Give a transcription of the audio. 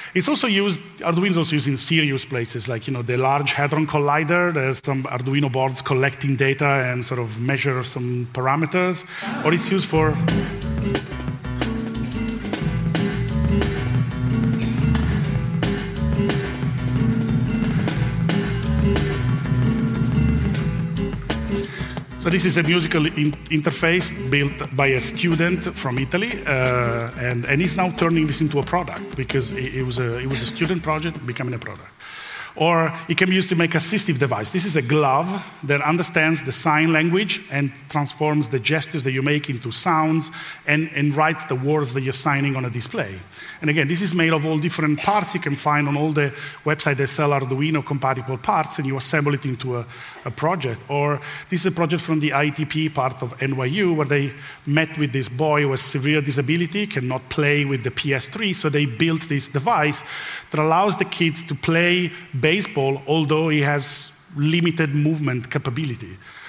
It's also used, Arduino is also used in serious places, like the Large Hadron Collider. There's some Arduino boards collecting data and sort of measure some parameters. Or it's used for So this is a musical interface built by a student from Italy, and he's now turning this into a product because it was a student project becoming a product. Or it can be used to make assistive device. This is a glove that understands the sign language and transforms the gestures that you make into sounds and writes the words that you're signing on a display. And again, this is made of all different parts you can find on all the websites that sell Arduino-compatible parts, and you assemble it into a project. Or this is a project from the ITP part of NYU, where they met with this boy who has severe disability, cannot play with the PS3, so they built this device that allows the kids to play baseball, although he has limited movement capability.